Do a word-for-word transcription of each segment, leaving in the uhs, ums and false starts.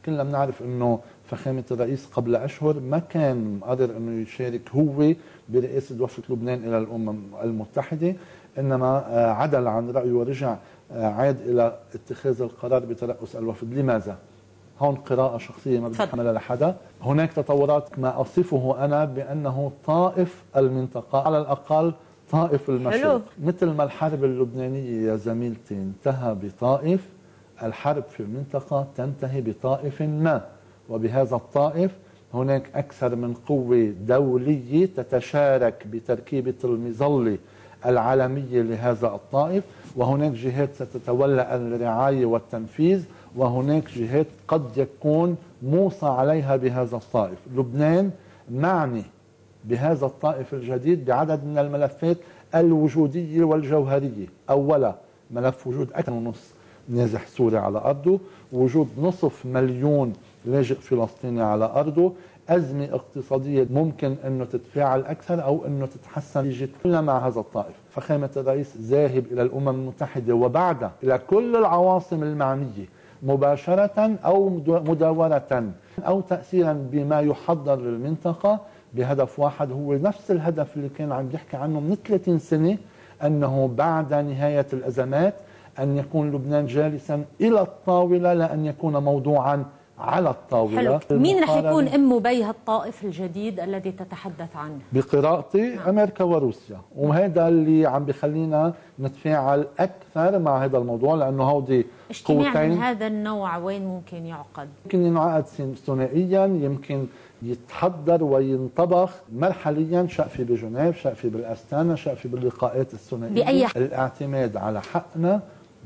كلنا بنعرف انه فخامة الرئيس قبل اشهر ما كان قادر انه يشارك هو برئاسة وفد لبنان الى الامم المتحدة، انما عدل عن رأيه ورجع عاد الى اتخاذ القرار بترأس الوفد. لماذا؟ هون قراءة شخصية ما بدي أحملها لحدا. هناك تطورات ما أصفه أنا بأنه طائف المنطقة، على الأقل طائف المشرق. مثل ما الحرب اللبنانية يا زميلتي انتهى بطائف، الحرب في المنطقة تنتهي بطائف ما، وبهذا الطائف هناك أكثر من قوة دولية تتشارك بتركيبة المظلة العالمية لهذا الطائف، وهناك جهات ستتولى الرعاية والتنفيذ، وهناك جهات قد يكون موصى عليها بهذا الطائف. لبنان معني بهذا الطائف الجديد بعدد من الملفات الوجودية والجوهرية. أولا ملف وجود أكثر من نصف نازح سوري على أرضه، وجود نصف مليون لاجئ فلسطيني على أرضه، أزمة اقتصادية ممكن أنه تتفاعل أكثر أو أنه تتحسن نتيجة كلها مع هذا الطائف. فخامة الرئيس ذاهب إلى الأمم المتحدة وبعدها إلى كل العواصم المعنية مباشرة أو مداورة أو تأثيرا بما يحضر للمنطقة بهدف واحد، هو نفس الهدف اللي كان عم يحكي عنه من ثلاثين سنة، أنه بعد نهاية الأزمات أن يكون لبنان جالسا إلى الطاولة لا أن يكون موضوعا على الطاولة. حلو. مين رح يكون أم بي الطائف الجديد الذي تتحدث عنه؟ بقراءتي نعم. أمريكا وروسيا، وهذا اللي عم بخلينا نتفاعل أكثر مع هذا الموضوع، لأنه هودي اجتماع من هذا النوع وين ممكن يعقد؟ يمكن ينعقد ثنائيا، يمكن يتحضر وينطبخ مرحليا، شقفي بجنيف، شقفي بالأستانة، شقفي باللقاءات الثنائية. بأي الاعتماد على حقنا،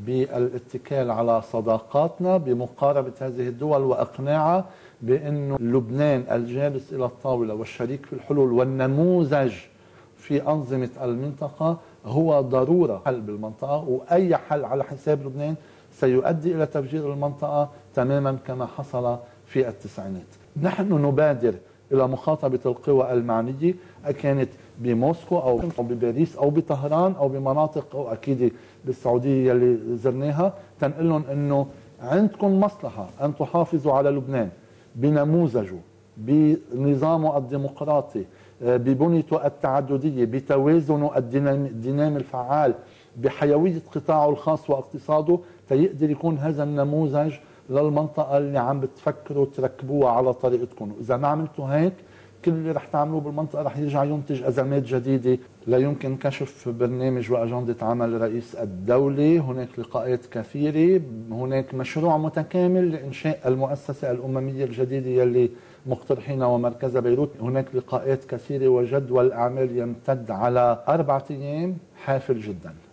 بالاتكال على صداقاتنا، بمقاربة هذه الدول وإقناعها بأنه لبنان الجالس إلى الطاولة والشريك في الحلول والنموذج في أنظمة المنطقة هو ضرورة حل بالمنطقة، وأي حل على حساب لبنان سيؤدي إلى تفجير المنطقة تماما كما حصل في التسعينات. نحن نبادر إلى مخاطبة القوى المعنية، كانت بموسكو أو بباريس أو بطهران أو بمناطق أو أكيد بالسعودية اللي زرناها، تنقل لهم أنه عندكم مصلحة أن تحافظوا على لبنان بنموذجه، بنظامه الديمقراطي، ببنيته التعددية، بتوازنه الدينامي الفعال، بحيوية قطاعه الخاص واقتصاده، تيقدر يكون هذا النموذج للمنطقة اللي عم بتفكروا تركبوها على طريقتكم. إذا ما عملتوا هيك كل اللي رح تعملوه بالمنطقة رح يرجع ينتج أزمات جديدة. لا يمكن كشف برنامج وأجندة عمل رئيس الدولة، هناك لقاءات كثيرة، هناك مشروع متكامل لإنشاء المؤسسة الأممية الجديدة يلي مقترحينها ومركزها بيروت، هناك لقاءات كثيرة وجدول أعمال يمتد على أربعة أيام حافل جدا.